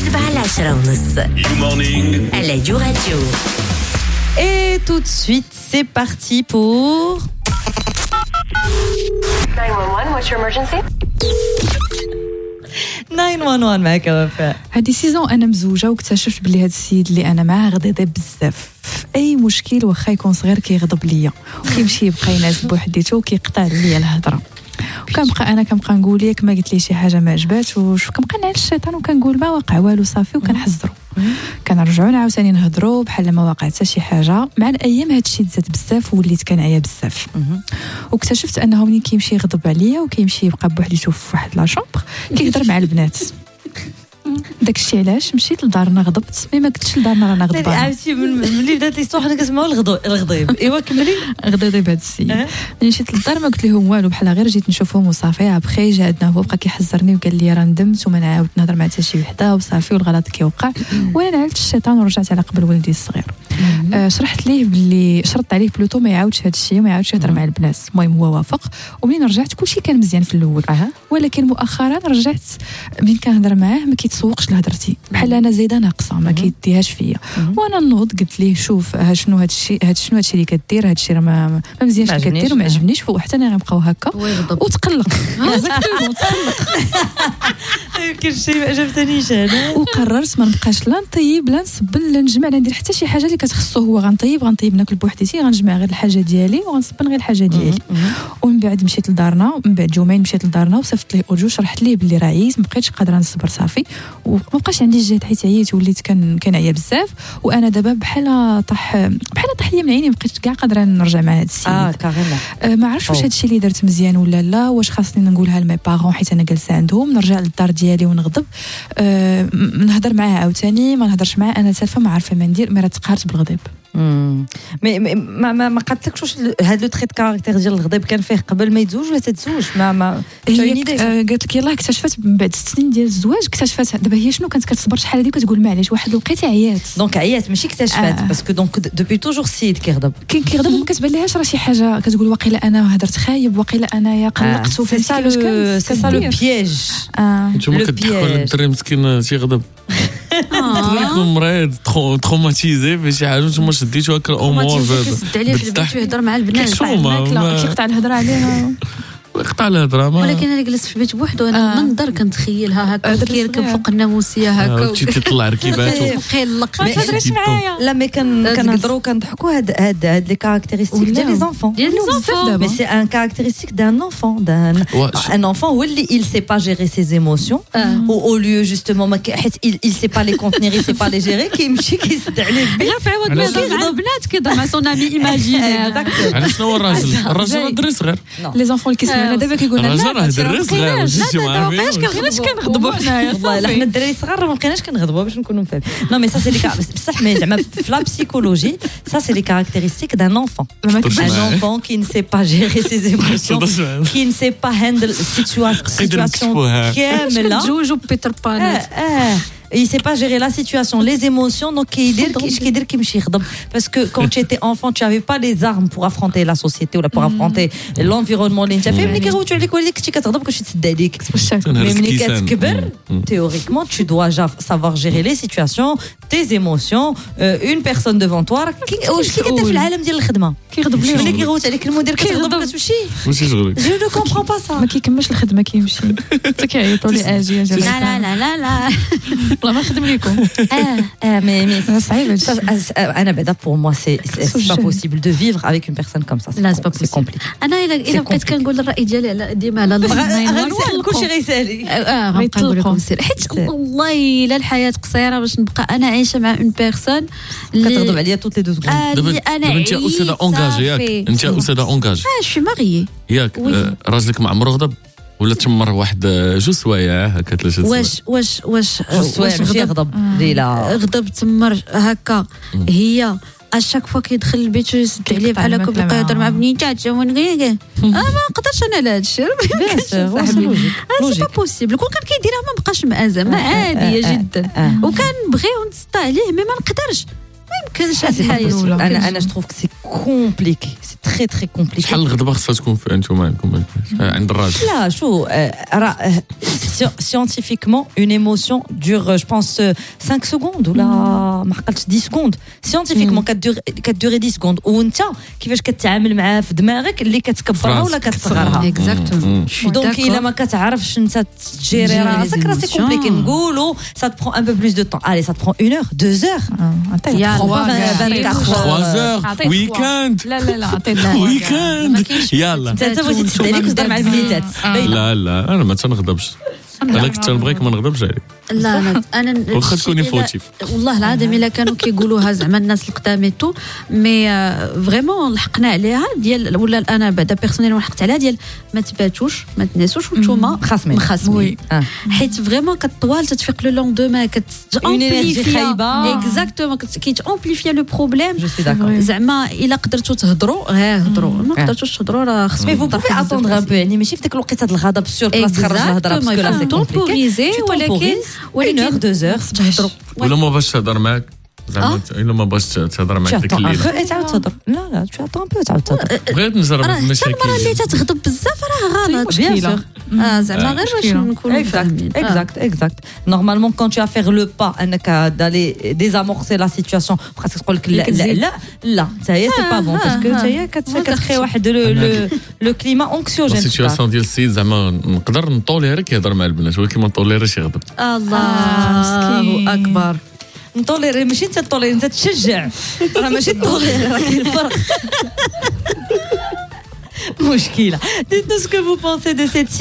7:10. You morning. À la Radio. Et tout de suite, c'est parti pour... 911, what's your emergency? 911 معك وفاء. هذه سيزون انا مزوجه واكتشفت بلي هذا السيد اللي انا معاه غضيض بزاف. اي مشكل واخا يكون صغير كيغضب ليا وكيمشي يبقى ينعس بوحديته وكيقطع ليا الهضره. كنبقى نقول ياك ما قلت لي شي حاجه ما عجباتش وكنبقى نعل الشيطان وكنقول ما واقع والو صافي وكنحذروا. كنرجعوا عاوتاني نهضروا بحال ما واقع حتى شي حاجه. مع الايام هذا الشيء تزاد بزاف ووليت كنعيا بزاف. واكتشفت انه ملي كيمشي يغضب عليا وكيمشي يبقى بوحديته في واحد لا شومبر كيهضر مع البنات. داكشي علاش مشيت لدارنا غضبت مي ما قلتش لدارنا رانا غضبانه. عرفتي ملي بدات ليستوار حنا كنسمعوا الغضيب. ايوا كملي. غضيض بهذا السيد. ملي مشيت للدار ما قلت لهم والو بحال غير جيت نشوفهم وصافي. ابخي جا عندنا هو بقى كيحذرني وقال لي راه ندمت وما نعاود نهضر مع حتى شي وحده وصافي والغلط كيوقع. وانا نعلت الشيطان ورجعت على قبل ولدي الصغير. شرحت ليه باللي شرطت عليه بلوتو ما يعاودش هذا الشيء وما يعاودش يهضر مع البنات. المهم هو وافق ومنين رجعت كلشي كان مزيان في الاول. ولكن مؤخرا رجعت ملي كنهضر معاه ما كيتسوقش لهضرتي بحال انا زايده ناقصه ما كيديهاش فيا. وانا نوض قلت ليه شوف شنو هذا الشيء اللي كدير هذا الشيء راه ما مزيانش اللي كدير وما عجبنيش وحتى انا غنبقاو هكا وتقلق. يمكن شي ما عجبتنيش انا وقررت ما نبقاش لا نطيب لا نصبن لا نجمع لا ندير حتى شي حاجه اللي كتخصو هو. غنطيب ناكل بوحديتي غنجمع غير الحاجه ديالي وغنصبن غير الحاجه ديالي. ومن بعد مشيت لدارنا من بعد يومين مشيت لدارنا وصيفط ليه اوديو شرحت ليه بلي راه عييت ما بقيتش قادره نصبر صافي وما بقاش عندي الجهد حيت عييت وليت كنعيا بزاف. وانا دابا بحال طاح ليا من عيني ما بقيتش كاع قادره نرجع مع هذا السيد. كاريمون ما عرفتش واش هذا الشيء اللي درت مزيان ولا لا. واش خاصني نقولها لمي بارون حيت انا جالسه عندهم نرجع للدار ديالي ونغضب نهضر معاه عاوتاني ما نهضرش معاه انا سالفه ما عارفه ما ندير مي راه تقهرت بالغضب. مي ما قالتلكش واش هذا لو تريت كاركتير ديال الغضب كان فيه قبل ما يتزوج ولا تتزوج؟ ما قالت لك يلاه اكتشفت من بعد 6 سنين ديال الزواج اكتشفت دابا هي شنو كانت كتصبر شحال هذه وكتقول معليش واحد لقيتي عيات دونك عيات ماشي اكتشفت باسكو دونك دوبي توجور السيد كيغضب وما كتبان لهاش راه شي حاجه كتقول واقيلا انا هضرت خايب واقيلا انايا قلقت سي سا لو بييج. نتوما كتضحكوا على الدري مسكين تيغضب تقدر يكون مريض تروماتيزي بشي حاجه نتوما شديتو هكا الامور كيسد عليه في البيت ويهضر مع البنات كيقطع الهضره عليها ويقطع الهضره. ولكن انا جلست في البيت بوحدو انا نقدر كنتخيلها هكا كيركب فوق الناموسيه هكا وتيطلع ركيباته قلق. ما تهضريش معايا. لا مي كنهضروا كنضحكوا هاد لي كاركتيرستيك ديال لي زانفون مي سي ان كاركتيرستيك دان انفون ان انفون هو اللي il sait pas gérer ses émotions au lieu justement حيت il sait pas les contenir il sait pas les gérer كيمشي كيسد عليه لا في عوض ما يهضر مع البنات كيهضر مع سون امي ايماجينير. علاش شنو هو الراجل دري صغير لي زانفون اللي انا دابا كيقول لنا الراجل راه دري صغير ما بقيناش كنغضبوا حنايا. والله حنا الدراري الصغار ما بقيناش كنغضبوا باش نكونوا فاهمين. نو مي سا سي لي بصح مي زعما في لا بسيكولوجي سا سي لي كاركتيرستيك دان انفون. ان انفون كي نسي با جيري سي ايموسيون كي نسي با هاندل سيتواسيون كامله جوجو بيتر بان. il sait pas gérer la situation, les émotions, donc كيدير كيمشي يغضب parce que quand tu étais enfant tu avais pas les armes pour affronter la société ou pour affronter l'environnement اللي انت فيه. ملي كيغوتوا عليك وليك كنتي كتغضب كلشي تسد عليك. ملي كتكبر théoriquement tu dois savoir gérer les situations, tes émotions. Une personne devant toi واش كيدير في العالم ديال الخدمه كيغضب ليه ملي كيغوت عليك المدير كتغضب كتمشي ماشي شغلك. je ne comprends pas ça. ما كيكملش الخدمه كيمشي حتى كيعيطوا لي اجي لا والله ما نخدم لكم. mais صعيب انا بعدا pour moi c'est pas possible de vivre avec une personne comme ça. C'est compliqué. انا الا بقيت كنقول الراي ديالي على ديما على كلشي غيسالي غنبقى نقول لكم السر حيت والله الا الحياه قصيره باش نبقى انا عايشه مع اون بيرسون اللي كتغضب عليا توت لي 2 سكوند. دابا انت استاذه اونجاجي ياك انت استاذه اونجاجي شي ماريي ياك راجلك ما عمره غضب ولا تمر واحد 2 سوايع هكا 3 سوايع واش غضب ليلى غضب تمر هكا هي اشاك فوا كيدخل البيت يسد عليه بحال هكا بقى يهضر مع بنيتات ما نقدرش انا على هذا الشيء سي با بوسيبل. كون كان كيديرها ما بقاش مأزم عاديه جدا وكان بغي ونسطا عليه مي ما نقدرش يمكنش الحياه انا je trouve que c'est compliqué c'est très très compliqué شحال الغضبه خصها تكون في انتم عندكم عند الراجل لا شو راه scientifiquement une émotion dure je pense 5 secondes ولا ما عقلتش 10 secondes scientifiquement كدوري 10 secondes وانت كيفاش كتعامل معاه في دماغك اللي كتكبرها ولا كتصغرها اكزاكتومون دونك الا ما كتعرفش انت تجيري راسك راه سي كومبليكي نقولوا ça te prend un peu plus de temps allez ça te prend 1 heure 2 heures يا 3 heures ويكاند لا ويكاند يلا انت تبغي تسد عليك وتهضر مع البنيتات لا انا ما تنغضبش انا كنت تنبغيك ما نغضبش عليك لا انا واخا تكوني فوتيف والله العظيم الا كانوا كيقولوها زعما الناس القدامى تو مي فريمون لحقنا عليها ديال ولا انا بعدا بيرسونيل لحقت عليها ديال ما تباتوش ما تنسوش وانتوما مخاصمين حيت فريمون كطوال تتفيق لو لوندوما كتامبليفيا اكزاكتومون كيتامبليفيا لو بروبليم زعما الا قدرتوا تهضروا هضروا ما قدرتوش تهضروا راه خصكم بوفي اتوندر ان بو يعني ماشي في ديك الوقيته الغضب سور بلاص تخرج الهضره باسكو لا سي تمبوريزي ولكن 1 heure 2 heures تهضروا ولا ما باش تهضر معاك زعما الا ما باش تهضر معاك ديك الليله تعاود تهضر لا tu attends un peu تعاود تهضر بغيت نجرب المشاكل المره اللي تتغضب بزاف راه غلط زعما غير باش نكونوا فاهمين exact normalement quand tu vas faire le pas انك d'aller désamorcer la situation خاصك تقول لك لا ça y est c'est pas bon parce que ça y est كتخي واحد le climat anxiogène السيتواسيون ديال السيد زعما نقدر نطولي غير كيهضر مع البنات ولكن ما نطوليش يغضب الله اكبر نطوليري ماشي انت تطوليري انت تشجع راه ماشي تطوليري راه كاين فرق مشكله dites-nous ce que vous pensez de cette